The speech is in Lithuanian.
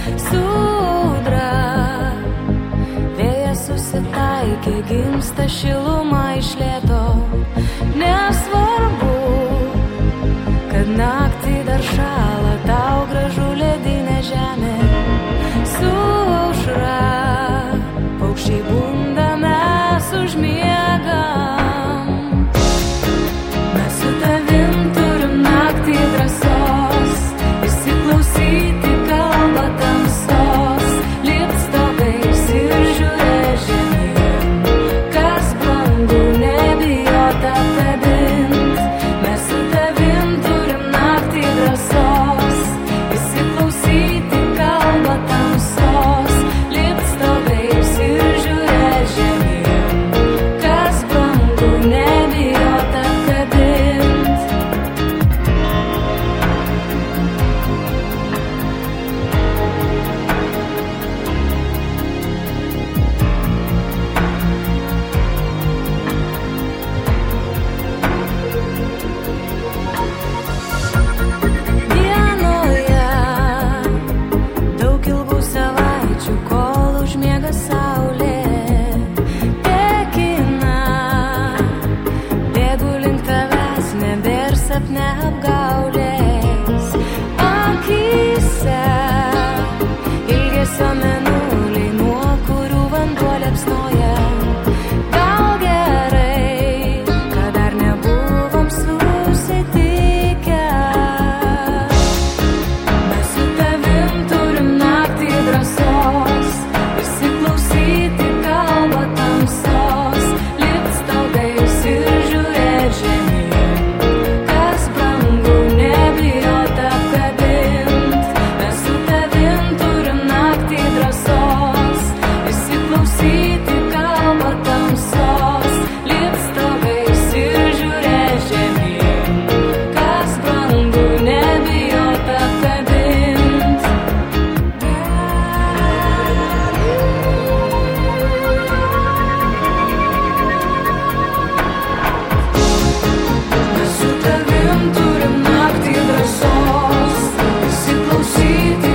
Sudra, vėjas susitaikė, gimsta šiluma iš lėto. Nesvarbu, kad naktį dar šąla, tau gražu ledinė žemė. Su aušra, paukščiai bunda, mes užmiegam. Mes su tavim turim naktį drąsos, įsiklausyti kalbą tamsos, lipt stogais ir žiūrėt žemyn, kas brangu, nebijot apkabint. Mes su tavim turim naktį drąsos, įsiklausyti kalbą tamsos, lipt stogais ir žiūrėt žemyn, kas brangu, nebijot apkabint. Dienoje daug ilgų savaičių, kol užmiega saulė, tekina, bėgu link tavęs, nebėr sapne apgaulės. Akyse ilgesio mėnuliai, nuo kurių vanduo liepsnoja. Gal gerai, kad dar nebuvom susitikę. Mes su tavim turim naktį drąsos, įsiklausyti kalbą tamsos, lipt stogais ir žiūrėt žemyn, kas brangu, nebijot apkabint. Mes su tavim turim naktį drąsos, įsiklausyti kalbą tamsos, lipt stogais ir žiūrėt žemyn, kas brangu, nebijot apkabint. Mes su tavim turim naktį drąsos, įsiklausyti